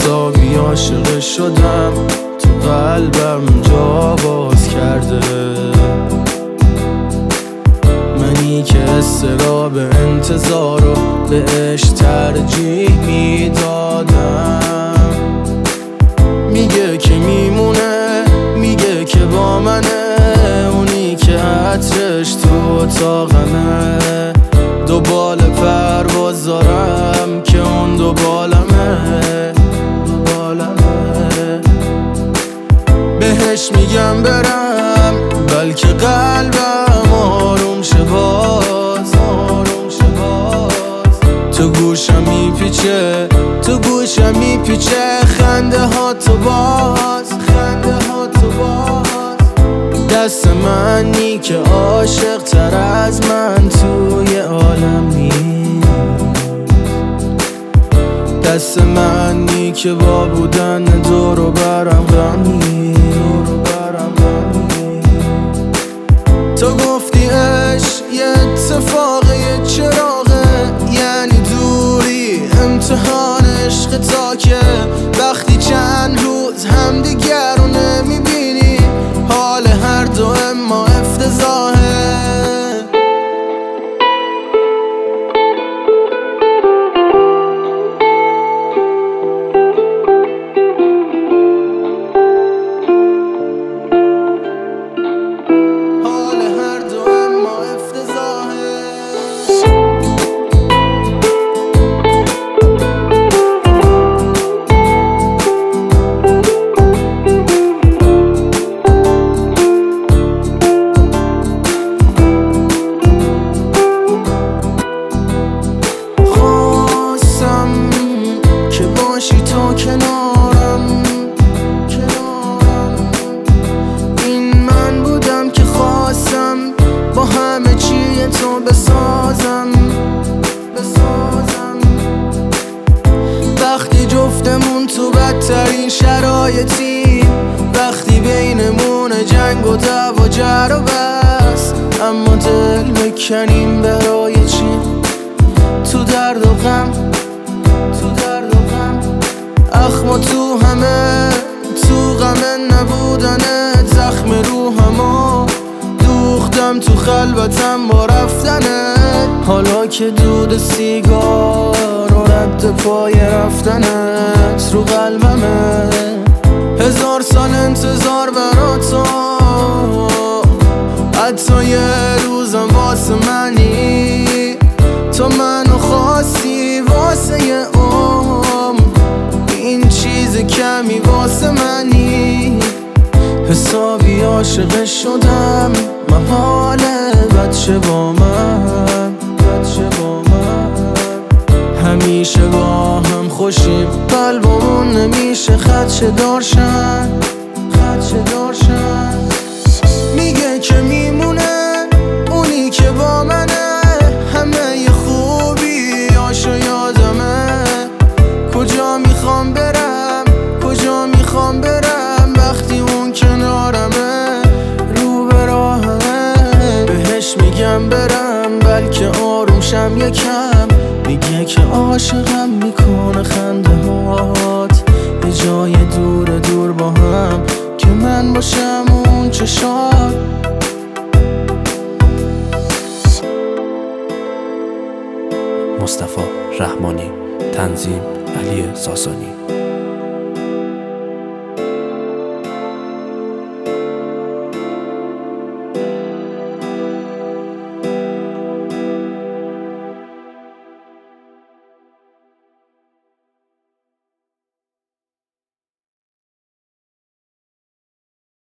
حسابی عاشق شدم، تو قلبم جا باز کرده. منی که استراب انتظار رو بهش ترجیح میدادم. میگه که میمونه، میگه که با منه، اونی که عطرش تو اتاقمه. دو بال پرواز دارم که اون دو بالمه. بهش میگم برم بلکه قلبم آروم شه باز. تو گوشم میپیچه، تو گوشم میپیچه خنده ها تو باز. دست منی که عاشق تر از من توی عالم نیست. دست منی که با بودن دور و برم غمی. تو گفتی عشق یه اتفاقه، یه چراغه، یعنی دوری امتحان عشق. تا که وقتی چند روز همدیگر رو نمیبینی، حال هر دو ما افتضاحه. تو کنارم این من بودم که خواستم با همه چی تو بسازم. وقتی جفتمون تو بدترین شرایطی، وقتی بینمون جنگ و دعوا جر و بس، اما دل بکنیم برای چی؟ تو درد و غم، اخما تو همه، تو غم نبودنت. زخم روحمو دوختم تو خلوتم با رفتنت. حالا که دود سیگار و رد پای رفتنت رو قلبمه. 1000 سال انتظار برا تو، حتی یه روزم واسه منی. تو منو خواستی واسه یه این چیز کمی واسه منی. حسابی عاشق شدم، محاله بچه با من. همیشه با هم خوشیم، قلبمون نمیشه خدشه دارشن. میگه که میمونه، اونی که با منه، همه خوبی هاشو یادمه. کجا میخوام برم وقتی اون کنارمه، رو به راهمه. بهش میگم برم بلکه آروم شم یکم. میگه که عاشقم میکنه خنده هات، یه جای دور با هم که من باشم اون چشات. مصطفی رحمانی، تنظیم علی ساسانی.